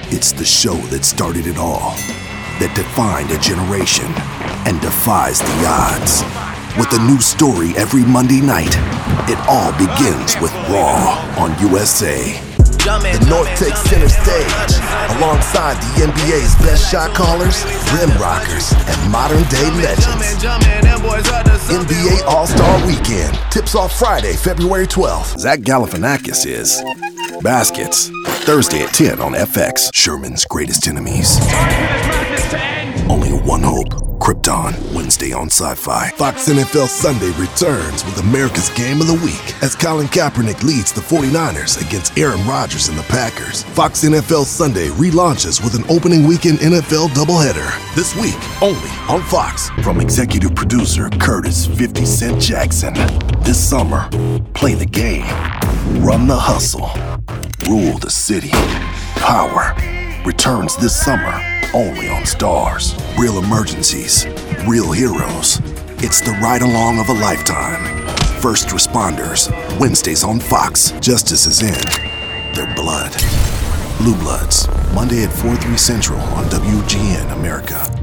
It's the show that started it all, that defined a generation, and defies the odds. With a new story every Monday night, it all begins with Raw on USA. The North takes center stage, alongside the NBA's best shot callers, rim rockers, and modern-day legends. NBA All-Star Weekend tips off Friday, February 12th. Zach Galifianakis is Baskets, Thursday at 10 on FX. Sherman's Greatest Enemies. Only one hope. Krypton, Wednesday on Sci-Fi. Fox NFL Sunday returns with America's Game of the Week as Colin Kaepernick leads the 49ers against Aaron Rodgers and the Packers. Fox NFL Sunday relaunches with an opening weekend NFL doubleheader this week only on Fox. From executive producer Curtis 50 Cent Jackson. This summer, play the game, run the hustle, rule the city. Power returns this summer only on Stars. Real emergencies, real heroes. It's the ride-along of a lifetime. First Responders, Wednesdays on Fox. Justice is in their blood. Blue Bloods, Monday at 4/3 Central on WGN America.